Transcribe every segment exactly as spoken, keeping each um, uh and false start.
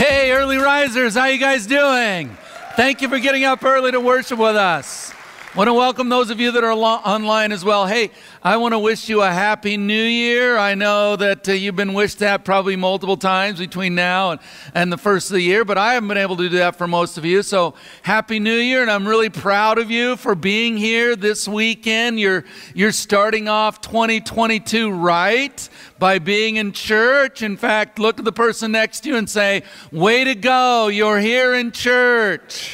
Hey, early risers, how you guys doing? Thank you for getting up early to worship with us. I want to welcome those of you that are lo- online as well. Hey, I want to wish you a happy new year. I know that uh, you've been wished that probably multiple times between now and, and the first of the year, but I haven't been able to do that for most of you. So happy new year, and I'm really proud of you for being here this weekend. You're, you're starting off twenty twenty-two right by being in church. In fact, look at the person next to you and say, way to go, you're here in church.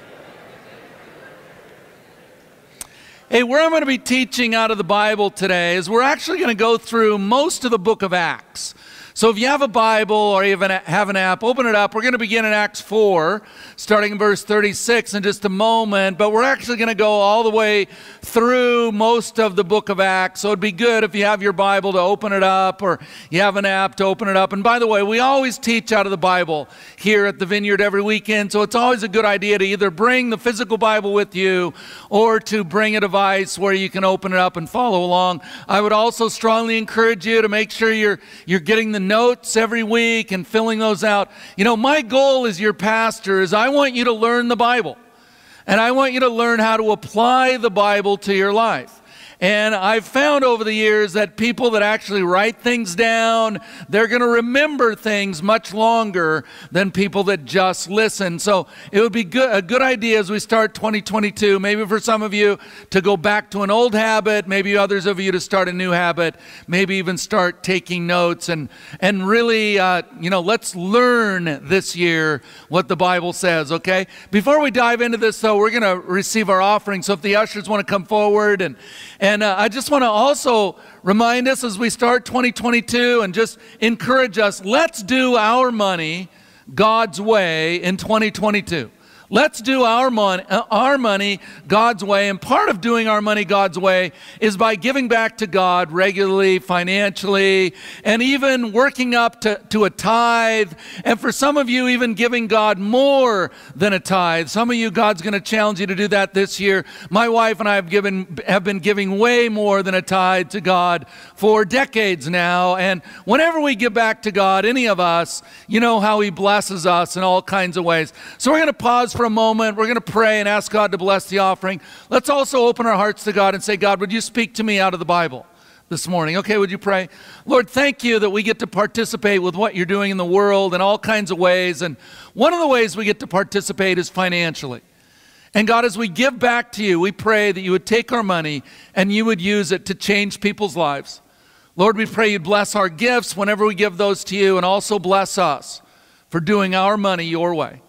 Hey, where I'm going to be teaching out of the Bible today is we're actually going to go through most of the book of Acts. So if you have a Bible or you have an app, open it up. We're going to begin in Acts four, starting in verse thirty-six in just a moment. But we're actually going to go all the way through most of the book of Acts. So it'd be good if you have your Bible to open it up, or you have an app to open it up. And by the way, we always teach out of the Bible here at the Vineyard every weekend. So it's always a good idea to either bring the physical Bible with you or to bring a device where you can open it up and follow along. I would also strongly encourage you to make sure you're, you're getting the notes every week and filling those out. You know, my goal as your pastor is I want you to learn the Bible, and I want you to learn how to apply the Bible to your life. And I've found over the years that people that actually write things down, they're going to remember things much longer than people that just listen. So it would be good, a good idea as we start twenty twenty-two, maybe for some of you to go back to an old habit, maybe others of you to start a new habit, maybe even start taking notes, and, and really, uh, you know, let's learn this year what the Bible says, okay? Before we dive into this, though, we're going to receive our offering. So if the ushers want to come forward, and And uh, I just want to also remind us as we start twenty twenty-two and just encourage us, let's do our money God's way in twenty twenty-two. Let's do our money, our money God's way. And part of doing our money God's way is by giving back to God regularly, financially, and even working up to, to a tithe. And for some of you, even giving God more than a tithe. Some of you, God's going to challenge you to do that this year. My wife and I have given have been giving way more than a tithe to God for decades now. And whenever we give back to God, any of us, you know how He blesses us in all kinds of ways. So we're going to pause for For a moment. We're going to pray and ask God to bless the offering. Let's also open our hearts to God and say, God, would you speak to me out of the Bible this morning? Okay, would you pray? Lord, thank you that we get to participate with what you're doing in the world in all kinds of ways. And one of the ways we get to participate is financially. And God, as we give back to you, we pray that you would take our money and you would use it to change people's lives. Lord, we pray you'd bless our gifts whenever we give those to you, and also bless us for doing our money your way.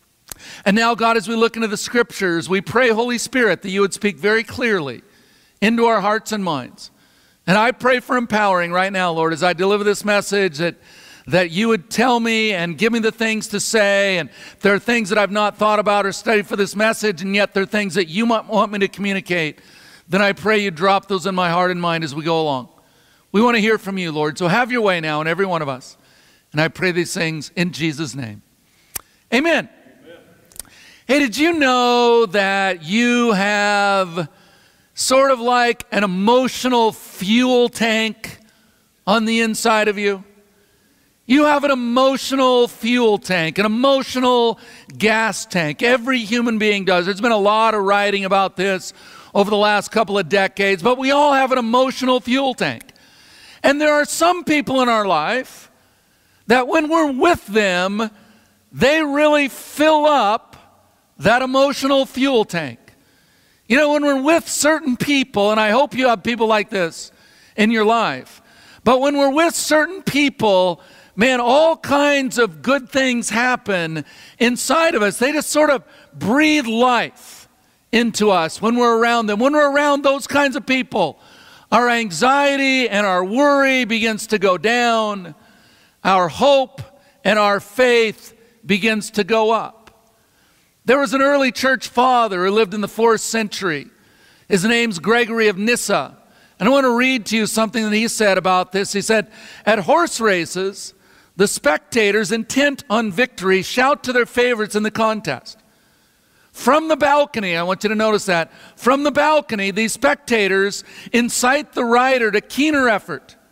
And now, God, as we look into the scriptures, we pray, Holy Spirit, that you would speak very clearly into our hearts and minds. And I pray for empowering right now, Lord, as I deliver this message, that, that you would tell me and give me the things to say. And if there are things that I've not thought about or studied for this message, and yet there are things that you might want me to communicate, then I pray you drop those in my heart and mind as we go along. We want to hear from you, Lord. So have your way now in every one of us. And I pray these things in Jesus' name. Amen. Hey, did you know that you have sort of like an emotional fuel tank on the inside of you? You have an emotional fuel tank, an emotional gas tank. Every human being does. There's been a lot of writing about this over the last couple of decades, but we all have an emotional fuel tank. And there are some people in our life that when we're with them, they really fill up that emotional fuel tank. You know, when we're with certain people, and I hope you have people like this in your life, but when we're with certain people, man, all kinds of good things happen inside of us. They just sort of breathe life into us when we're around them. When we're around those kinds of people, our anxiety and our worry begins to go down. Our hope and our faith begins to go up. There was an early church father who lived in the fourth century. His name's Gregory of Nyssa. And I want to read to you something that he said about this. He said, at horse races, the spectators intent on victory shout to their favorites in the contest. From the balcony, I want you to notice that, from the balcony, these spectators incite the rider to keener effort,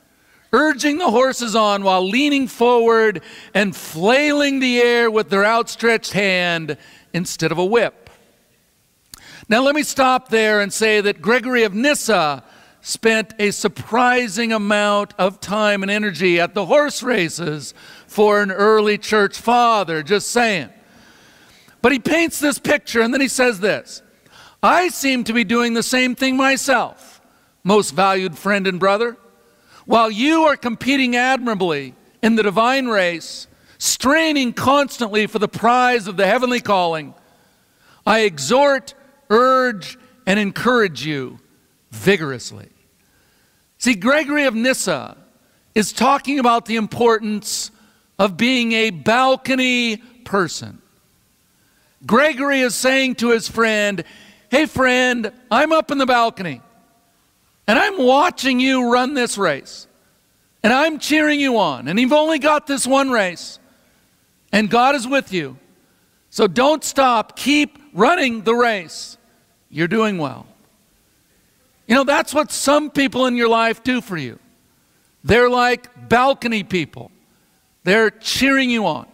urging the horses on while leaning forward and flailing the air with their outstretched hand instead of a whip. Now let me stop there and say that Gregory of Nyssa spent a surprising amount of time and energy at the horse races for an early church father, just saying. But he paints this picture and then he says this: I seem to be doing the same thing myself, most valued friend and brother. While you are competing admirably in the divine race, straining constantly for the prize of the heavenly calling, I exhort, urge, and encourage you vigorously. See, Gregory of Nyssa is talking about the importance of being a balcony person. Gregory is saying to his friend, hey friend, I'm up in the balcony, and I'm watching you run this race, and I'm cheering you on, and you've only got this one race, and God is with you. So don't stop, keep running the race. You're doing well. You know, that's what some people in your life do for you. They're like balcony people. They're cheering you on.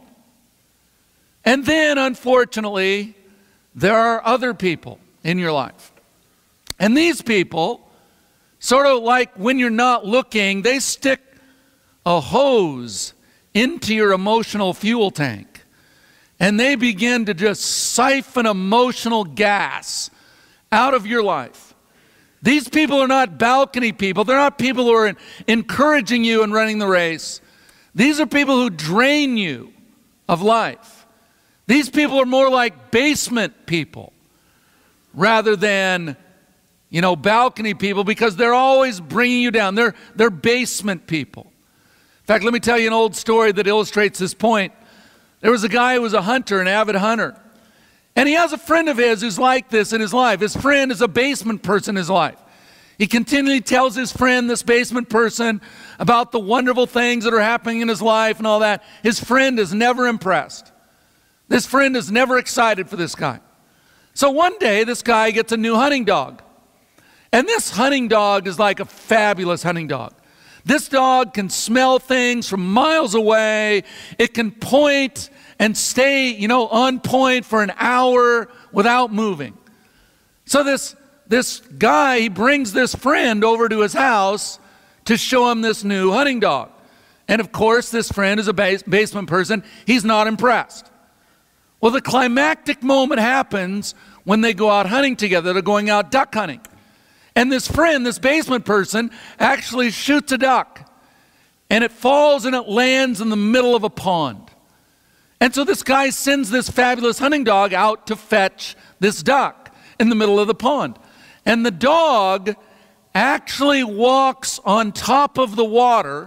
And then, unfortunately, there are other people in your life. And these people, sort of like when you're not looking, they stick a hose into your emotional fuel tank. And they begin to just siphon emotional gas out of your life. These people are not balcony people. They're not people who are encouraging you and running the race. These are people who drain you of life. These people are more like basement people rather than, you know, balcony people, because they're always bringing you down. They're, they're basement people. In fact, let me tell you an old story that illustrates this point. There was a guy who was a hunter, an avid hunter. And he has a friend of his who's like this in his life. His friend is a basement person in his life. He continually tells his friend, this basement person, about the wonderful things that are happening in his life and all that. His friend is never impressed. This friend is never excited for this guy. So one day, this guy gets a new hunting dog. And this hunting dog is like a fabulous hunting dog. This dog can smell things from miles away. It can point and stay, you know, on point for an hour without moving. So this, this guy, he brings this friend over to his house to show him this new hunting dog. And of course, this friend is a base, basement person. He's not impressed. Well, the climactic moment happens when they go out hunting together. They're going out duck hunting. And this friend, this basement person, actually shoots a duck. And it falls and it lands in the middle of a pond. And so this guy sends this fabulous hunting dog out to fetch this duck in the middle of the pond. And the dog actually walks on top of the water,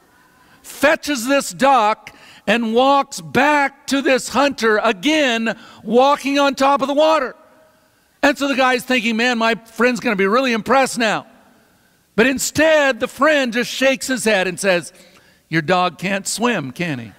fetches this duck, and walks back to this hunter again, walking on top of the water. And so the guy's thinking, man, my friend's going to be really impressed now. But instead, the friend just shakes his head and says, your dog can't swim, can he?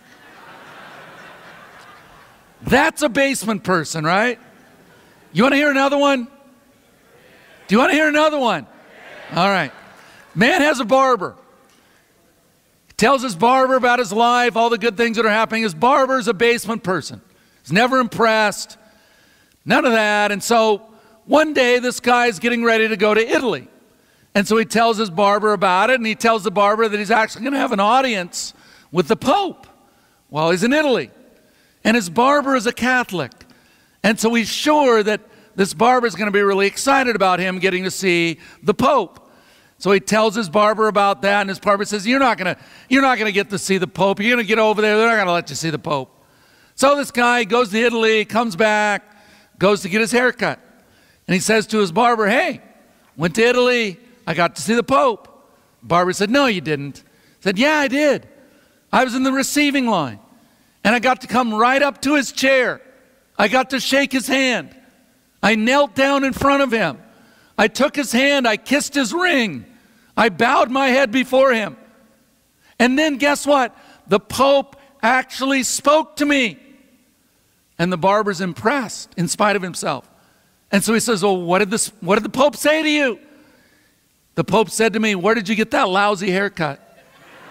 That's a basement person, right? You want to hear another one? Do you want to hear another one? All right. Man has a barber. Tells his barber about his life, all the good things that are happening. His barber's a basement person. He's never impressed. None of that. And so one day this guy's getting ready to go to Italy. And so he tells his barber about it, and he tells the barber that he's actually going to have an audience with the Pope while he's in Italy. And his barber is a Catholic. And so he's sure that this barber is going to be really excited about him getting to see the Pope. So he tells his barber about that, and his barber says, you're not going to, you're not going to get to see the Pope. You're going to get over there. They're not going to let you see the Pope. So this guy goes to Italy, comes back, goes to get his hair cut. And he says to his barber, hey, went to Italy. I got to see the Pope. Barber said, no, you didn't. He said, yeah, I did. I was in the receiving line. And I got to come right up to his chair. I got to shake his hand. I knelt down in front of him. I took his hand. I kissed his ring. I bowed my head before him. And then guess what? The Pope actually spoke to me. And the barber's impressed in spite of himself. And so he says, well, what did, this, what did the Pope say to you? The Pope said to me, where did you get that lousy haircut?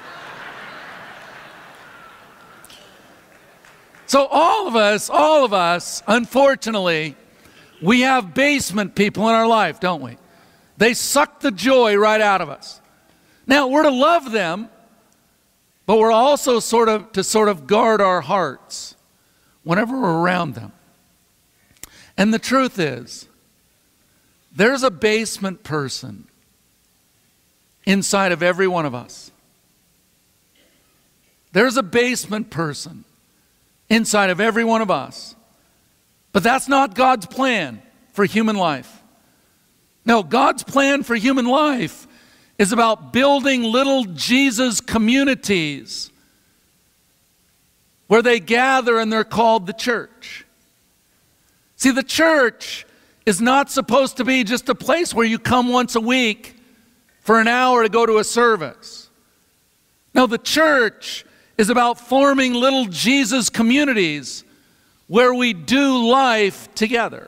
So all of us, all of us, unfortunately, we have basement people in our life, don't we? They suck the joy right out of us. Now, we're to love them, but we're also sort of to sort of guard our hearts whenever we're around them. And the truth is, there's a basement person inside of every one of us. There's a basement person inside of every one of us. But that's not God's plan for human life. No, God's plan for human life is about building little Jesus communities where they gather and they're called the church. See, the church is not supposed to be just a place where you come once a week for an hour to go to a service. No, the church is about forming little Jesus communities where we do life together.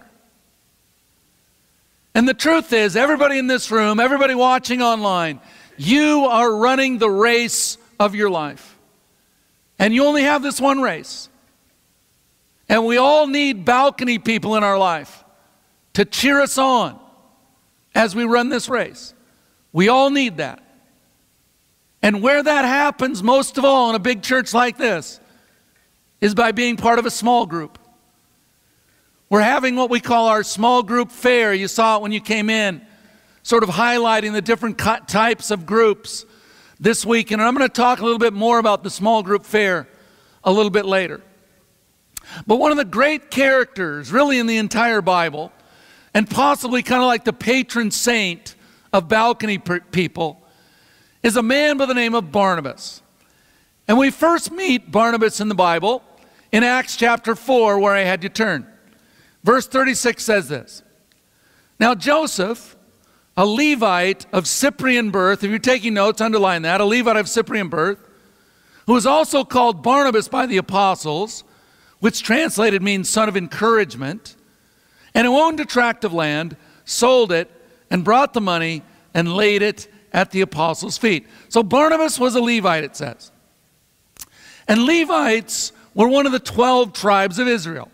And the truth is, everybody in this room, everybody watching online, you are running the race of your life. And you only have this one race. And we all need balcony people in our life to cheer us on as we run this race. We all need that. And where that happens, most of all in a big church like this, is by being part of a small group. We're having what we call our small group fair. You saw it when you came in, sort of highlighting the different types of groups this week. And I'm going to talk a little bit more about the small group fair a little bit later. But one of the great characters, really in the entire Bible, and possibly kind of like the patron saint of balcony people, is a man by the name of Barnabas. And we first meet Barnabas in the Bible in Acts chapter four, where I had you turn. Verse thirty-six says this: Now Joseph, a Levite of Cyprian birth, if you're taking notes, underline that, a Levite of Cyprian birth, who was also called Barnabas by the apostles, which translated means son of encouragement, and who owned a tract of land, sold it, and brought the money and laid it at the apostles' feet. So Barnabas was a Levite, it says. And Levites were one of the twelve tribes of Israel.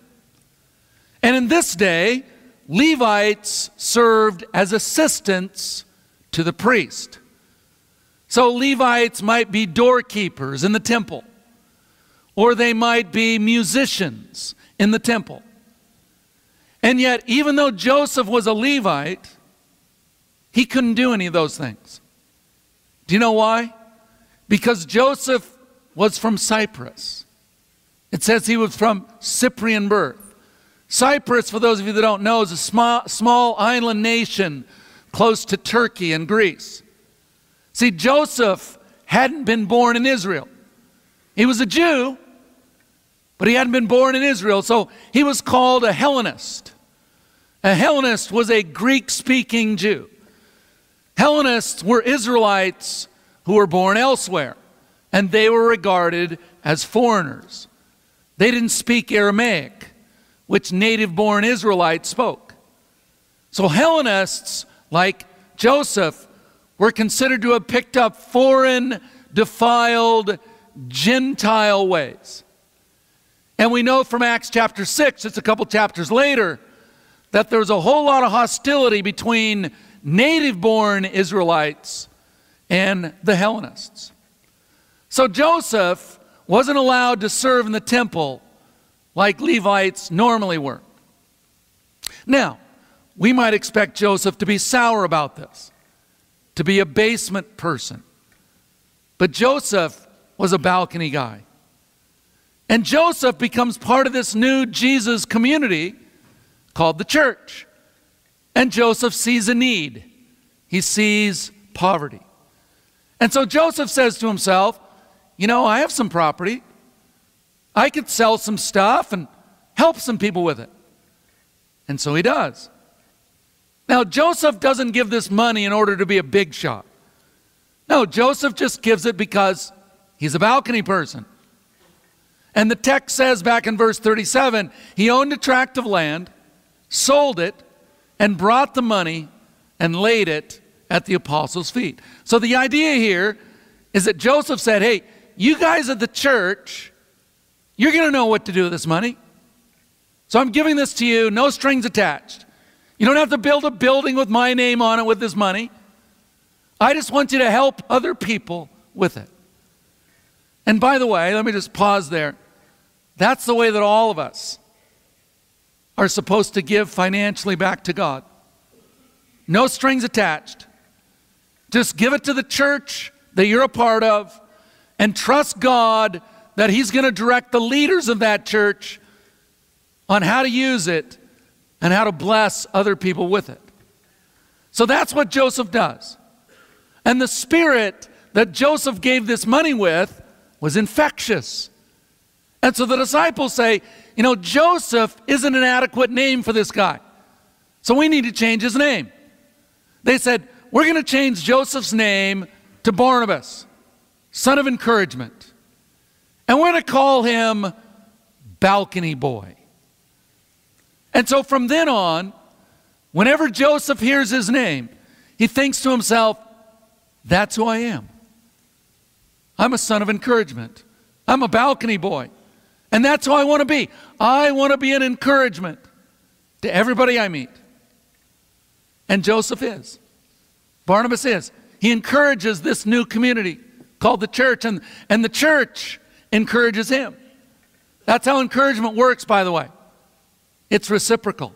And in this day, Levites served as assistants to the priest. So Levites might be doorkeepers in the temple, or they might be musicians in the temple. And yet, even though Joseph was a Levite, he couldn't do any of those things. Do you know why? Because Joseph was from Cyprus. It says he was from Cyprian birth. Cyprus, for those of you that don't know, is a small, small island nation close to Turkey and Greece. See, Joseph hadn't been born in Israel. He was a Jew, but he hadn't been born in Israel, so he was called a Hellenist. A Hellenist was a Greek-speaking Jew. Hellenists were Israelites who were born elsewhere, and they were regarded as foreigners. They didn't speak Aramaic, which native-born Israelites spoke. So Hellenists, like Joseph, were considered to have picked up foreign, defiled, Gentile ways. And we know from Acts chapter six, it's a couple chapters later, that there was a whole lot of hostility between native-born Israelites and the Hellenists. So Joseph wasn't allowed to serve in the temple like Levites normally were. Now, we might expect Joseph to be sour about this, to be a basement person. But Joseph was a balcony guy. And Joseph becomes part of this new Jesus community called the church. And Joseph sees a need. He sees poverty. And so Joseph says to himself, you know, I have some property. I could sell some stuff and help some people with it. And so he does. Now, Joseph doesn't give this money in order to be a big shot. No, Joseph just gives it because he's a balcony person. And the text says back in verse thirty-seven, he owned a tract of land, sold it, and brought the money and laid it at the apostles' feet. So the idea here is that Joseph said, hey, you guys at the church, you're going to know what to do with this money. So I'm giving this to you, no strings attached. You don't have to build a building with my name on it with this money. I just want you to help other people with it. And by the way, let me just pause there. That's the way that all of us are supposed to give financially back to God. No strings attached. Just give it to the church that you're a part of and trust God that He's going to direct the leaders of that church on how to use it and how to bless other people with it. So that's what Joseph does. And the spirit that Joseph gave this money with was infectious. And so the disciples say, you know, Joseph isn't an adequate name for this guy. So we need to change his name. They said, we're going to change Joseph's name to Barnabas, son of encouragement. And we're going to call him Balcony Boy. And so from then on, whenever Joseph hears his name, he thinks to himself, that's who I am. I'm a son of encouragement. I'm a balcony boy. And that's who I want to be. I want to be an encouragement to everybody I meet. And Joseph is. Barnabas is. He encourages this new community called the church, and, and the church encourages him. That's how encouragement works, by the way. It's reciprocal.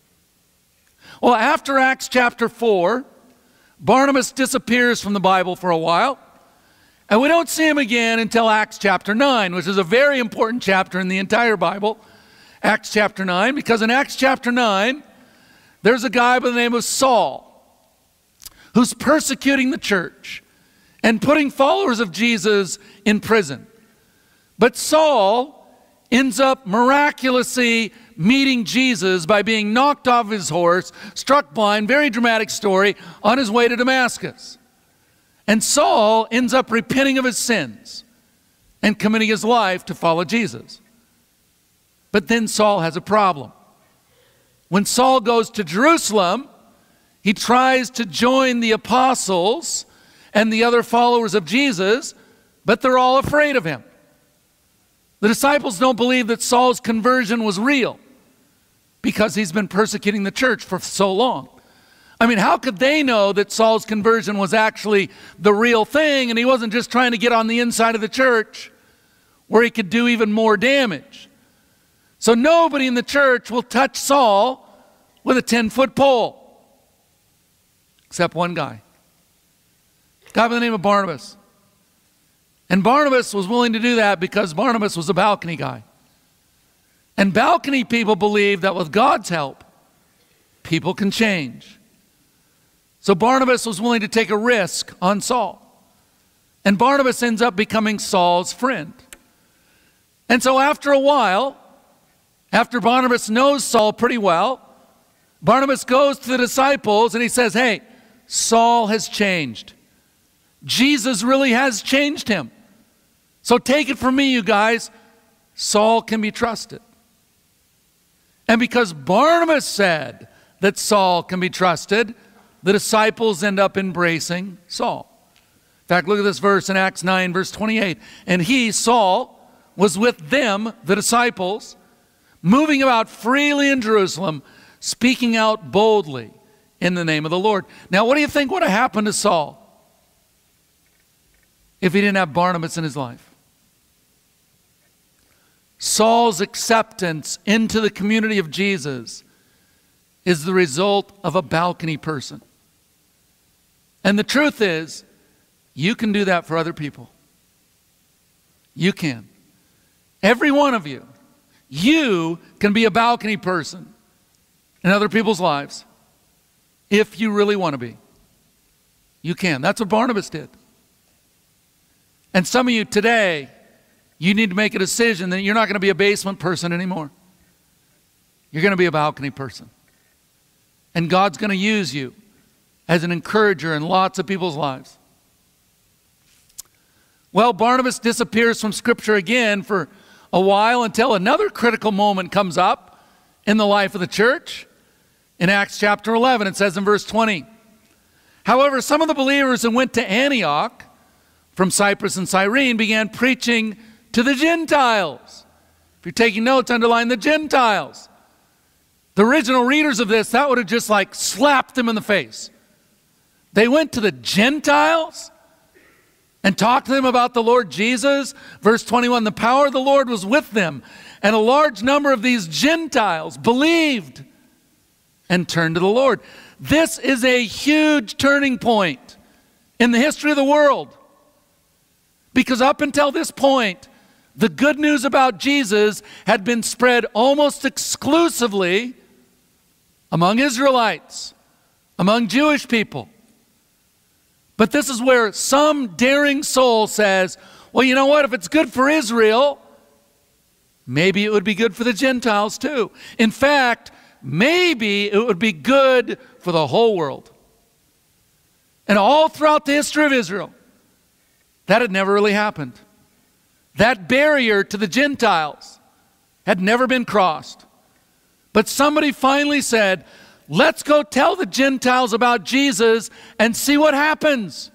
Well, after Acts chapter four, Barnabas disappears from the Bible for a while, and we don't see him again until Acts chapter nine, which is a very important chapter in the entire Bible, Acts chapter nine, because in Acts chapter nine, there's a guy by the name of Saul who's persecuting the church and putting followers of Jesus in prison. But Saul ends up miraculously meeting Jesus by being knocked off his horse, struck blind, very dramatic story, on his way to Damascus. And Saul ends up repenting of his sins and committing his life to follow Jesus. But then Saul has a problem. When Saul goes to Jerusalem, he tries to join the apostles and the other followers of Jesus, but they're all afraid of him. The disciples don't believe that Saul's conversion was real because he's been persecuting the church for so long. I mean, how could they know that Saul's conversion was actually the real thing and he wasn't just trying to get on the inside of the church where he could do even more damage? So nobody in the church will touch Saul with a ten-foot pole, except one guy, a guy by the name of Barnabas. And Barnabas was willing to do that because Barnabas was a balcony guy. And balcony people believe that with God's help, people can change. So Barnabas was willing to take a risk on Saul. And Barnabas ends up becoming Saul's friend. And so after a while, after Barnabas knows Saul pretty well, Barnabas goes to the disciples and he says, hey, Saul has changed. Jesus really has changed him. So take it from me, you guys, Saul can be trusted. And because Barnabas said that Saul can be trusted, the disciples end up embracing Saul. In fact, look at this verse in Acts nine, verse twenty-eight. And he, Saul, was with them, the disciples, moving about freely in Jerusalem, speaking out boldly in the name of the Lord. Now, what do you think would have happened to Saul if he didn't have Barnabas in his life? Saul's acceptance into the community of Jesus is the result of a balcony person. And the truth is, you can do that for other people. You can. Every one of you. You can be a balcony person in other people's lives if you really want to be. You can. That's what Barnabas did. And some of you today, you need to make a decision that you're not going to be a basement person anymore. You're going to be a balcony person. And God's going to use you as an encourager in lots of people's lives. Well, Barnabas disappears from Scripture again for a while until another critical moment comes up in the life of the church. In Acts chapter eleven, it says in verse twenty, however, some of the believers who went to Antioch from Cyprus and Cyrene began preaching to the Gentiles If you're taking notes, underline the Gentiles. The original readers of this, that would have just like slapped them in the face. They went to the Gentiles and talked to them about the Lord Jesus. Verse twenty-one, the power of the Lord was with them, and a large number of these Gentiles believed and turned to the Lord. This is a huge turning point in the history of the world. Because up until this point, the good news about Jesus had been spread almost exclusively among Israelites, among Jewish people. But this is where some daring soul says, well, you know what? If it's good for Israel, maybe it would be good for the Gentiles too. In fact, maybe it would be good for the whole world. And all throughout the history of Israel, that had never really happened. That barrier to the Gentiles had never been crossed. But somebody finally said, let's go tell the Gentiles about Jesus and see what happens.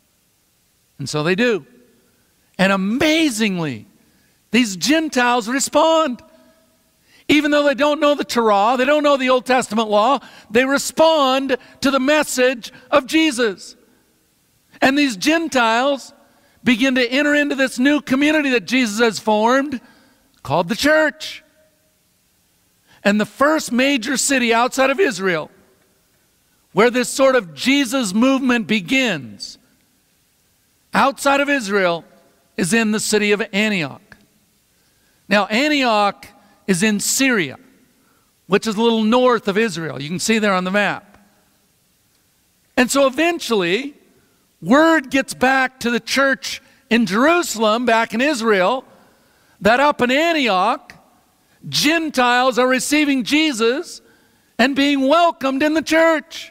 And so they do. And amazingly, these Gentiles respond. Even though they don't know the Torah, they don't know the Old Testament law, they respond to the message of Jesus. And these Gentiles begin to enter into this new community that Jesus has formed called the church. And the first major city outside of Israel where this sort of Jesus movement begins, outside of Israel, is in the city of Antioch. Now, Antioch is in Syria, which is a little north of Israel. You can see there on the map. And so eventually, word gets back to the church in Jerusalem, back in Israel, that up in Antioch, Gentiles are receiving Jesus and being welcomed in the church.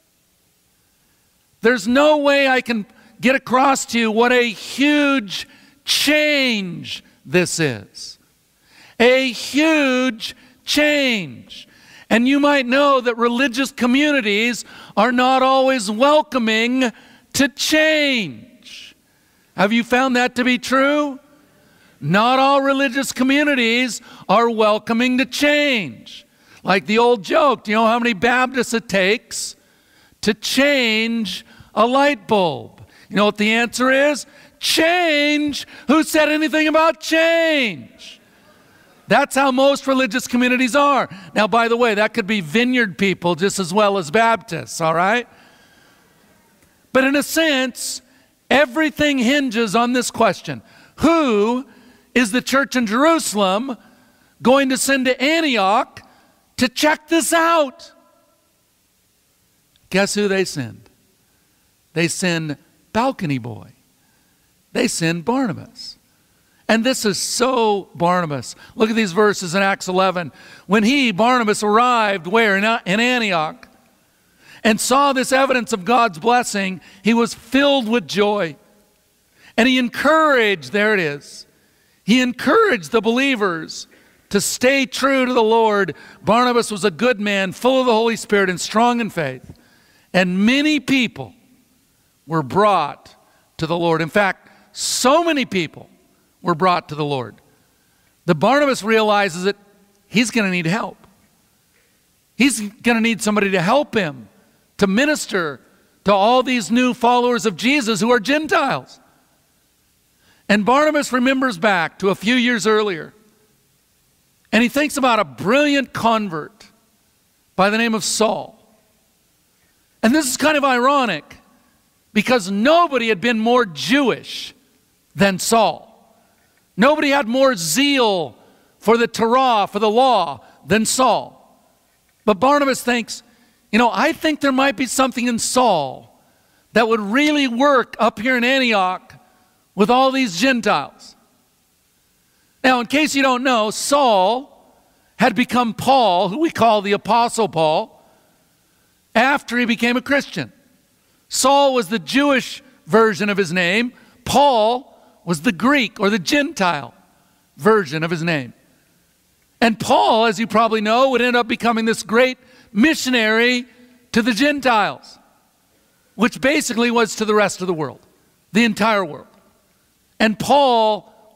There's no way I can get across to you what a huge change this is. A huge change. And you might know that religious communities are not always welcoming to change. Have you found that to be true? Not all religious communities are welcoming to change. Like the old joke, do you know how many Baptists it takes to change a light bulb? You know what the answer is? Change. Who said anything about change? That's how most religious communities are. Now, by the way, that could be Vineyard people just as well as Baptists, all right? But in a sense, everything hinges on this question. Who is the church in Jerusalem going to send to Antioch to check this out? Guess who they send? They send Balcony Boy. They send Barnabas. And this is so Barnabas. Look at these verses in Acts eleven. When he, Barnabas, arrived where? In Antioch, and saw this evidence of God's blessing, he was filled with joy. And he encouraged, there it is, he encouraged the believers to stay true to the Lord. Barnabas was a good man, full of the Holy Spirit and strong in faith. And many people were brought to the Lord. In fact, so many people were brought to the Lord that Barnabas realizes that he's going to need help. He's going to need somebody to help him to minister to all these new followers of Jesus who are Gentiles. And Barnabas remembers back to a few years earlier, and he thinks about a brilliant convert by the name of Saul. And this is kind of ironic because nobody had been more Jewish than Saul. Nobody had more zeal for the Torah, for the law, than Saul. But Barnabas thinks, you know, I think there might be something in Saul that would really work up here in Antioch with all these Gentiles. Now, in case you don't know, Saul had become Paul, who we call the Apostle Paul, after he became a Christian. Saul was the Jewish version of his name. Paul was the Greek or the Gentile version of his name. And Paul, as you probably know, would end up becoming this great missionary to the Gentiles, which basically was to the rest of the world, the entire world. And Paul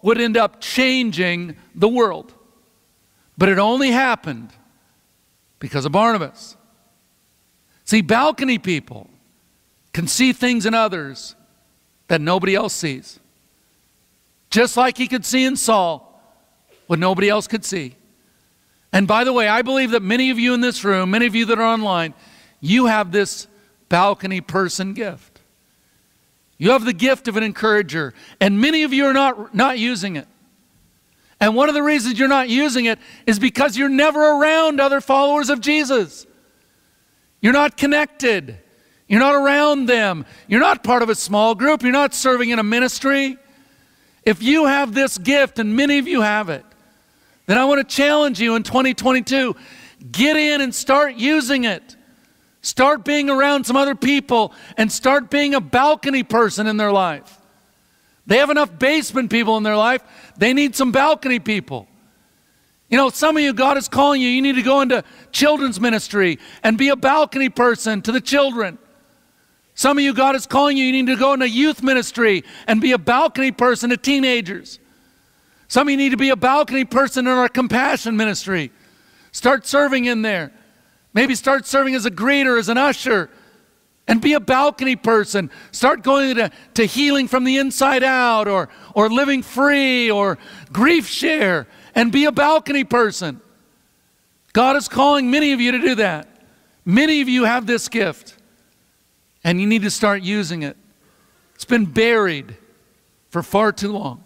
would end up changing the world. But it only happened because of Barnabas. See, balcony people can see things in others that nobody else sees. Just like he could see in Saul what nobody else could see. And by the way, I believe that many of you in this room, many of you that are online, you have this balcony person gift. You have the gift of an encourager, and many of you are not, not using it. And one of the reasons you're not using it is because you're never around other followers of Jesus. You're not connected. You're not around them. You're not part of a small group. You're not serving in a ministry. If you have this gift, and many of you have it, then I want to challenge you in twenty twenty-two, get in and start using it. Start being around some other people and start being a balcony person in their life. They have enough basement people in their life. They need some balcony people. You know, some of you, God is calling you, you need to go into children's ministry and be a balcony person to the children. Some of you, God is calling you, you need to go into youth ministry and be a balcony person to teenagers. Some of you need to be a balcony person in our compassion ministry. Start serving in there. Maybe start serving as a greeter, as an usher, and be a balcony person. Start going to, to healing from the inside out, or, or living free, or grief share, and be a balcony person. God is calling many of you to do that. Many of you have this gift, and you need to start using it. It's been buried for far too long.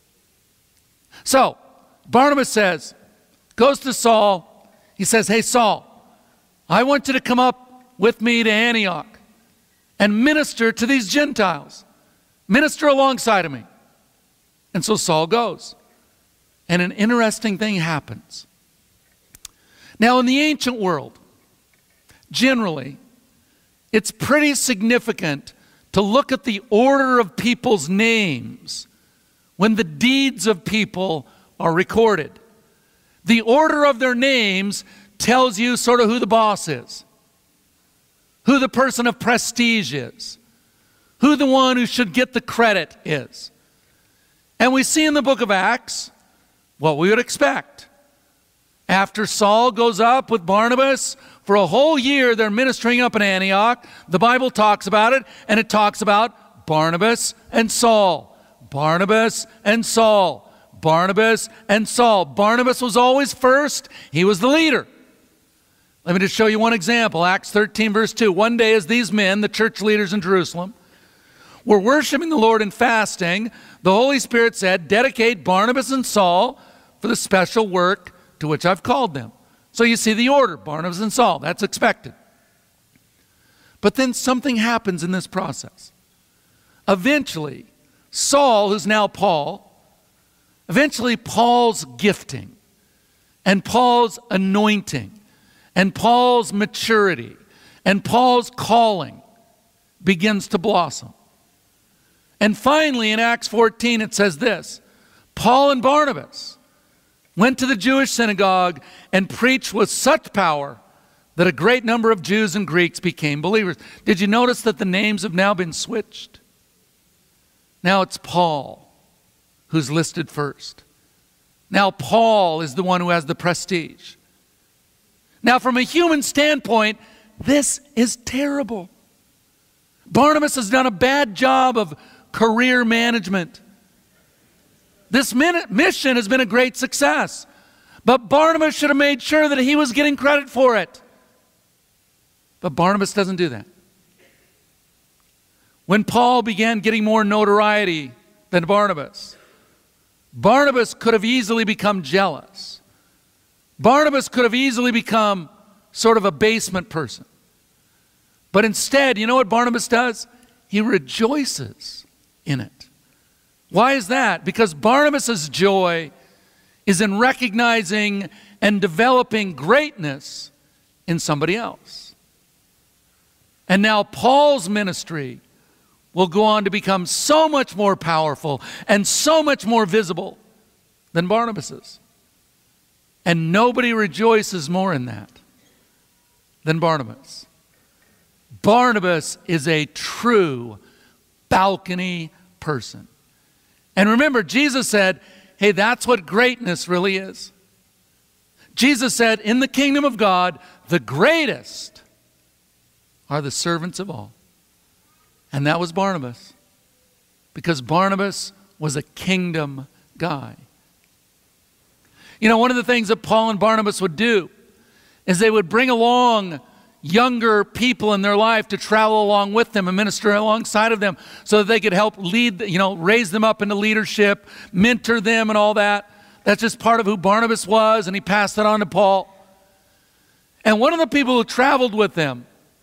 So, Barnabas says, goes to Saul. He says, hey, Saul, I want you to come up with me to Antioch and minister to these Gentiles. Minister alongside of me. And so Saul goes. And an interesting thing happens. Now, in the ancient world, generally, it's pretty significant to look at the order of people's names when the deeds of people are recorded. The order of their names tells you sort of who the boss is, who the person of prestige is, who the one who should get the credit is. And we see in the book of Acts what we would expect. After Saul goes up with Barnabas, for a whole year they're ministering up in Antioch. The Bible talks about it, and it talks about Barnabas and Saul. Barnabas and Saul. Barnabas and Saul. Barnabas was always first. He was the leader. Let me just show you one example. Acts thirteen, verse two. One day as these men, the church leaders in Jerusalem, were worshiping the Lord and fasting, the Holy Spirit said, dedicate Barnabas and Saul for the special work to which I've called them. So you see the order, Barnabas and Saul. That's expected. But then something happens in this process. Eventually, Saul, who's now Paul, eventually Paul's gifting and Paul's anointing and Paul's maturity and Paul's calling begins to blossom. And finally, in Acts fourteen, it says this: Paul and Barnabas went to the Jewish synagogue and preached with such power that a great number of Jews and Greeks became believers. Did you notice that the names have now been switched? Now it's Paul who's listed first. Now Paul is the one who has the prestige. Now, from a human standpoint, this is terrible. Barnabas has done a bad job of career management. This mission has been a great success, but Barnabas should have made sure that he was getting credit for it. But Barnabas doesn't do that. When Paul began getting more notoriety than Barnabas, Barnabas could have easily become jealous. Barnabas could have easily become sort of a basement person. But instead, you know what Barnabas does? He rejoices in it. Why is that? Because Barnabas' joy is in recognizing and developing greatness in somebody else. And now Paul's ministry will go on to become so much more powerful and so much more visible than Barnabas's. And nobody rejoices more in that than Barnabas. Barnabas is a true balcony person. And remember, Jesus said, hey, that's what greatness really is. Jesus said, in the kingdom of God, the greatest are the servants of all. And that was Barnabas, because Barnabas was a kingdom guy. You know, one of the things that Paul and Barnabas would do is they would bring along younger people in their life to travel along with them and minister alongside of them so that they could help lead, you know, raise them up into leadership, mentor them and all that. That's just part of who Barnabas was, and he passed it on to Paul. And one of the people who traveled with them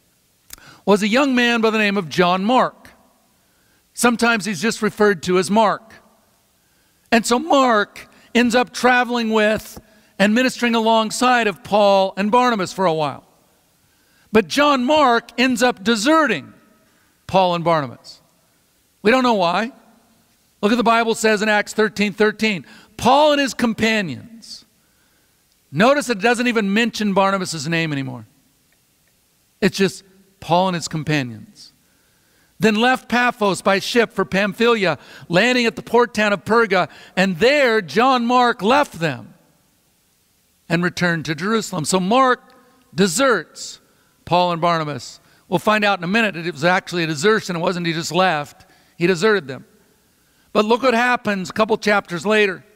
was a young man by the name of John Mark. Sometimes he's just referred to as Mark. And so Mark ends up traveling with and ministering alongside of Paul and Barnabas for a while. But John Mark ends up deserting Paul and Barnabas. We don't know why. Look at the Bible says in Acts thirteen thirteen. Paul and his companions. Notice it doesn't even mention Barnabas' name anymore. It's just Paul and his companions. Then left Paphos by ship for Pamphylia, landing at the port town of Perga, and there John Mark left them and returned to Jerusalem. So Mark deserts Paul and Barnabas. We'll find out in a minute that it was actually a desertion. It wasn't he just left. He deserted them. But look what happens a couple chapters later.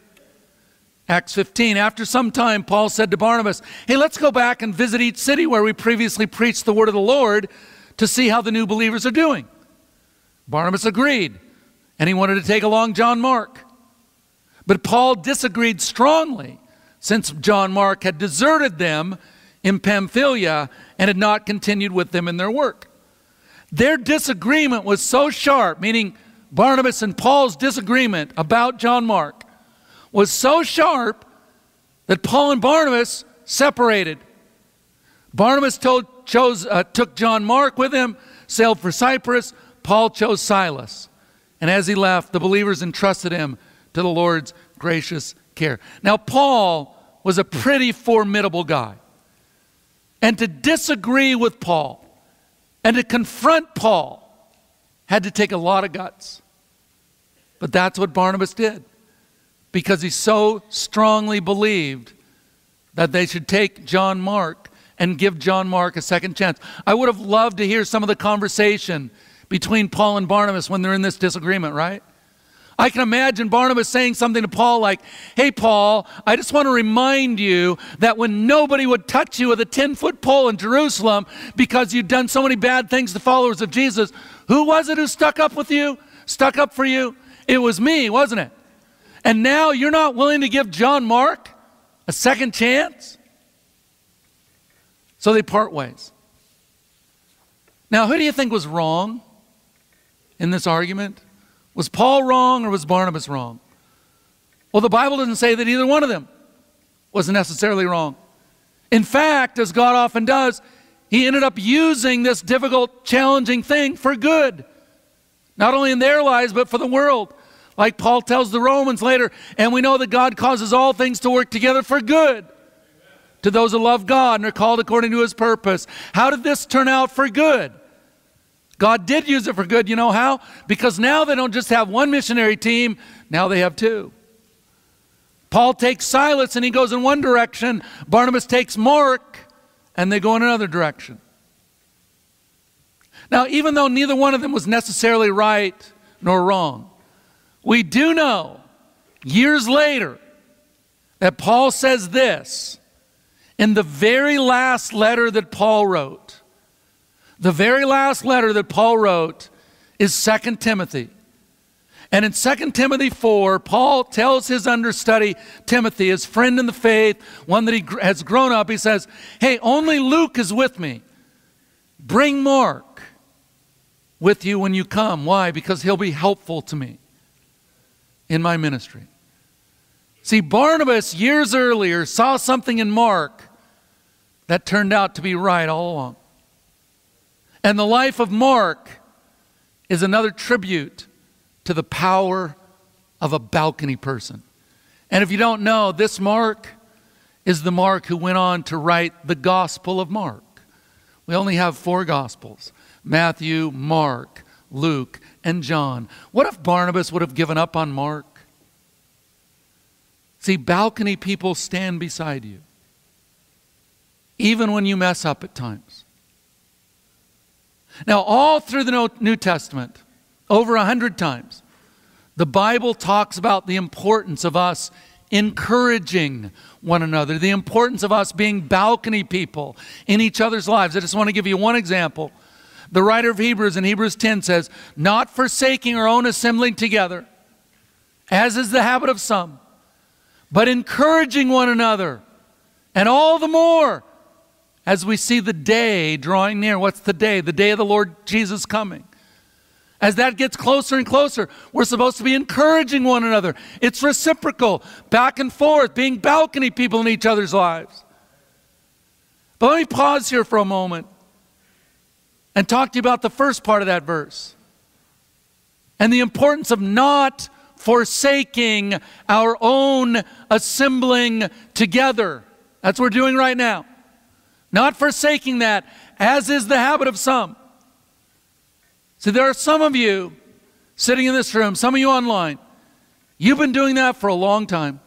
Acts fifteen, after some time, Paul said to Barnabas, hey, let's go back and visit each city where we previously preached the word of the Lord to see how the new believers are doing. Barnabas agreed, and he wanted to take along John Mark. But Paul disagreed strongly, since John Mark had deserted them in Pamphylia and had not continued with them in their work. Their disagreement was so sharp, meaning Barnabas and Paul's disagreement about John Mark was so sharp that Paul and Barnabas separated. Barnabas told, chose, uh, took John Mark with him, sailed for Cyprus. Paul chose Silas. And as he left, the believers entrusted him to the Lord's gracious care. Now, Paul was a pretty formidable guy. And to disagree with Paul and to confront Paul had to take a lot of guts. But that's what Barnabas did, because he so strongly believed that they should take John Mark and give John Mark a second chance. I would have loved to hear some of the conversation between Paul and Barnabas when they're in this disagreement, right? I can imagine Barnabas saying something to Paul like, hey, Paul, I just want to remind you that when nobody would touch you with a ten-foot pole in Jerusalem because you'd done so many bad things to followers of Jesus, who was it who stuck up with you, stuck up for you? It was me, wasn't it? And now you're not willing to give John Mark a second chance? So they part ways. Now, who do you think was wrong in this argument? Was Paul wrong or was Barnabas wrong? Well, the Bible doesn't say that either one of them was necessarily wrong. In fact, as God often does, he ended up using this difficult, challenging thing for good. Not only in their lives, but for the world. Like Paul tells the Romans later, and we know that God causes all things to work together for good to those who love God and are called according to his purpose. How did this turn out for good? God did use it for good. You know how? Because now they don't just have one missionary team, now they have two. Paul takes Silas and he goes in one direction. Barnabas takes Mark and they go in another direction. Now, even though neither one of them was necessarily right nor wrong, we do know years later that Paul says this in the very last letter that Paul wrote. The very last letter that Paul wrote is Second Timothy. And in Second Timothy four, Paul tells his understudy Timothy, his friend in the faith, one that he has grown up, he says, hey, only Luke is with me. Bring Mark with you when you come. Why? Because he'll be helpful to me in my ministry. See, Barnabas years earlier saw something in Mark that turned out to be right all along. And the life of Mark is another tribute to the power of a balcony person. And if you don't know, this Mark is the Mark who went on to write the Gospel of Mark. We only have four Gospels: Matthew, Mark, Luke, and John? What if Barnabas would have given up on Mark? See, balcony people stand beside you, even when you mess up at times. Now, all through the New Testament, over a hundred times, the Bible talks about the importance of us encouraging one another, the importance of us being balcony people in each other's lives. I just want to give you one example. The writer of Hebrews in Hebrews ten says, not forsaking our own assembling together, as is the habit of some, but encouraging one another, and all the more as we see the day drawing near. What's the day? The day of the Lord Jesus coming. As that gets closer and closer, we're supposed to be encouraging one another. It's reciprocal, back and forth, being balcony people in each other's lives. But let me pause here for a moment and talk to you about the first part of that verse and the importance of not forsaking our own assembling together. That's what we're doing right now. Not forsaking that, as is the habit of some. So there are some of you sitting in this room, some of you online, you've been doing that for a long time.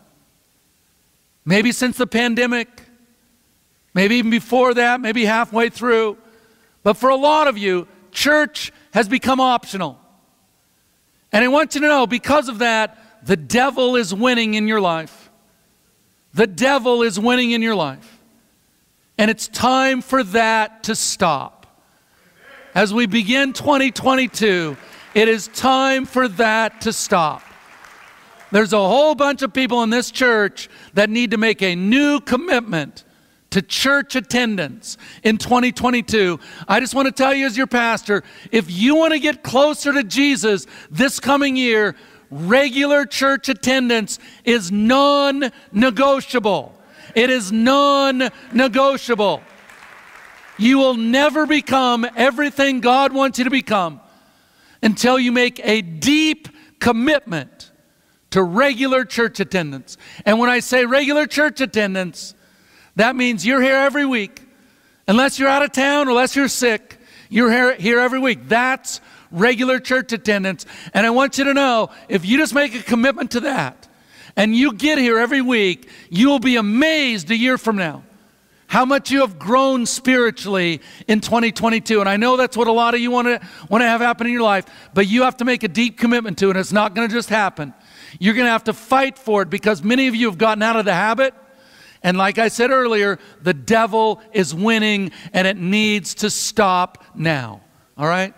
Maybe since the pandemic, maybe even before that, maybe halfway through. But for a lot of you, church has become optional. And I want you to know, because of that, the devil is winning in your life. The devil is winning in your life. And it's time for that to stop. As we begin twenty twenty-two, it is time for that to stop. There's a whole bunch of people in this church that need to make a new commitment to church attendance in twenty twenty-two. I just want to tell you as your pastor, if you want to get closer to Jesus this coming year, regular church attendance is non-negotiable. It is non-negotiable. You will never become everything God wants you to become until you make a deep commitment to regular church attendance. And when I say regular church attendance, that means you're here every week. Unless you're out of town or unless you're sick, you're here, here every week. That's regular church attendance. And I want you to know, if you just make a commitment to that and you get here every week, you will be amazed a year from now how much you have grown spiritually in twenty twenty-two. And I know that's what a lot of you want to want to have happen in your life, but you have to make a deep commitment to it. It's not going to just happen. You're going to have to fight for it, because many of you have gotten out of the habit. And like I said earlier, the devil is winning, and it needs to stop now. All right?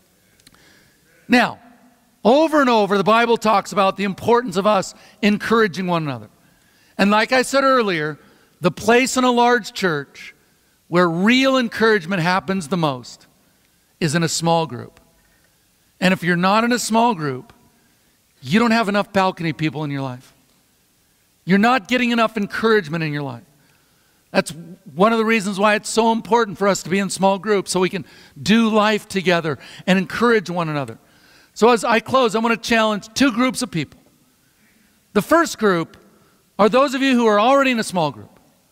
Now, over and over, the Bible talks about the importance of us encouraging one another. And like I said earlier, the place in a large church where real encouragement happens the most is in a small group. And if you're not in a small group, you don't have enough balcony people in your life. You're not getting enough encouragement in your life. That's one of the reasons why it's so important for us to be in small groups, so we can do life together and encourage one another. So as I close, I want to challenge two groups of people. The first group are those of you who are already in a small group.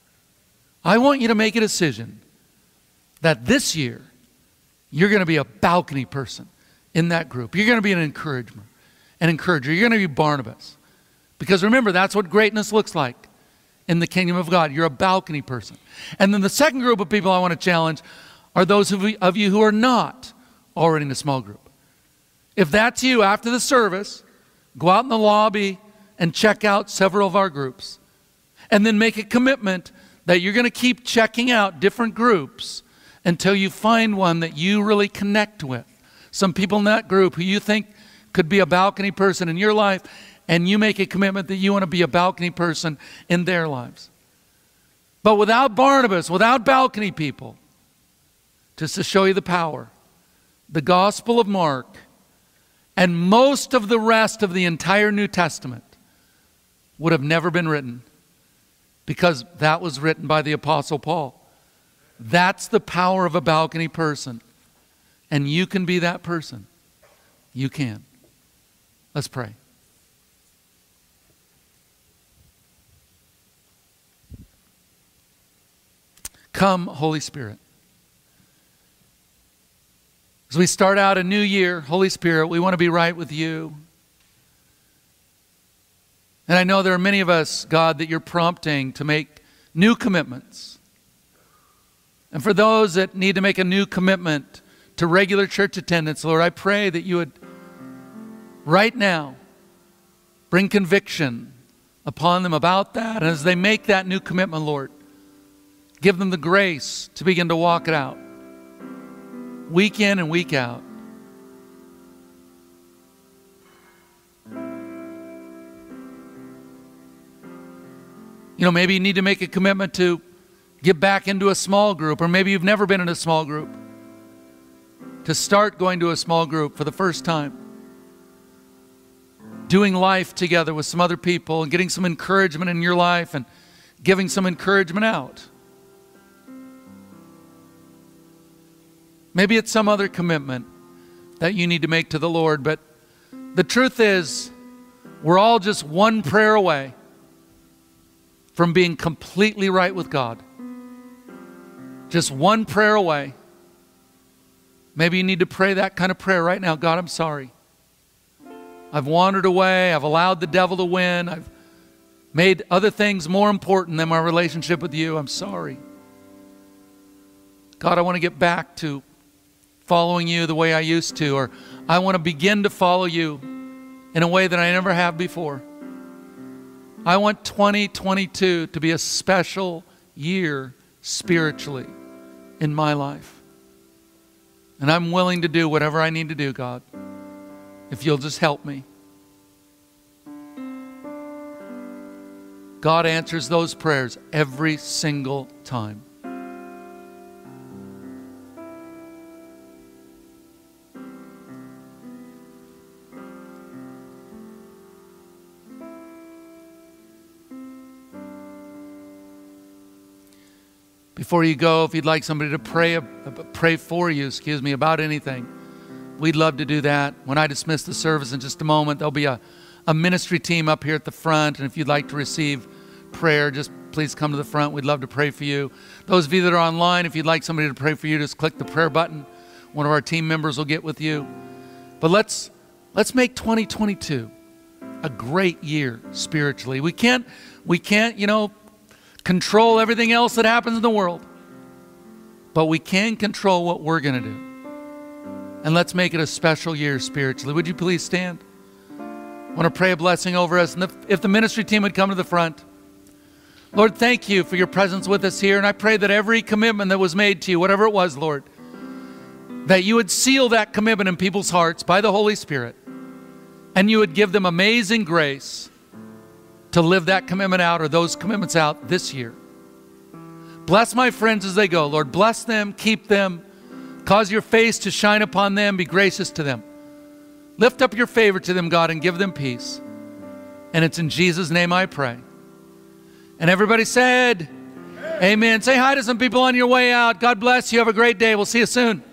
I want you to make a decision that this year you're going to be a balcony person in that group. You're going to be an encouragement, an encourager. You're going to be Barnabas. Because remember, that's what greatness looks like in the kingdom of God. You're a balcony person. And then the second group of people I want to challenge are those of you who are not already in a small group. If that's you, after the service, go out in the lobby and check out several of our groups. And then make a commitment that you're going to keep checking out different groups until you find one that you really connect with. Some people in that group who you think could be a balcony person in your life, and you make a commitment that you want to be a balcony person in their lives. But without Barnabas, without balcony people, just to show you the power, the Gospel of Mark and most of the rest of the entire New Testament would have never been written, because that was written by the Apostle Paul. That's the power of a balcony person. And you can be that person. You can. Let's pray. Come, Holy Spirit. As we start out a new year, Holy Spirit, we want to be right with you. And I know there are many of us, God, that you're prompting to make new commitments. And for those that need to make a new commitment to regular church attendance, Lord, I pray that you would right now bring conviction upon them about that. And as they make that new commitment, Lord, give them the grace to begin to walk it out, week in and week out. You know, maybe you need to make a commitment to get back into a small group, or maybe you've never been in a small group, to start going to a small group for the first time, doing life together with some other people and getting some encouragement in your life and giving some encouragement out. Maybe it's some other commitment that you need to make to the Lord, but the truth is, we're all just one prayer away from being completely right with God. Just one prayer away. Maybe you need to pray that kind of prayer right now. God, I'm sorry. I've wandered away. I've allowed the devil to win. I've made other things more important than my relationship with you. I'm sorry. God, I want to get back to following you the way I used to, or I want to begin to follow you in a way that I never have before. I want twenty twenty-two to be a special year spiritually in my life. And I'm willing to do whatever I need to do, God, if you'll just help me. God answers those prayers every single time. Before you go, if you'd like somebody to pray, pray for you, excuse me, about anything, we'd love to do that. When I dismiss the service in just a moment, there'll be a, a ministry team up here at the front. And if you'd like to receive prayer, just please come to the front. We'd love to pray for you. Those of you that are online, if you'd like somebody to pray for you, just click the prayer button. One of our team members will get with you. But let's, let's make twenty twenty-two a great year spiritually. We can't, we can't, you know, control everything else that happens in the world, but we can control what we're going to do. And let's make it a special year spiritually. Would you please stand? I want to pray a blessing over us. And if the ministry team would come to the front. Lord, thank you for your presence with us here. And I pray that every commitment that was made to you, whatever it was, Lord, that you would seal that commitment in people's hearts by the Holy Spirit. And you would give them amazing grace to live that commitment out, or those commitments out this year. Bless my friends as they go. Lord, bless them, keep them, cause your face to shine upon them, be gracious to them. Lift up your favor to them, God, and give them peace. And it's in Jesus' name I pray. And everybody said, amen. Amen. Say hi to some people on your way out. God bless you. Have a great day. We'll see you soon.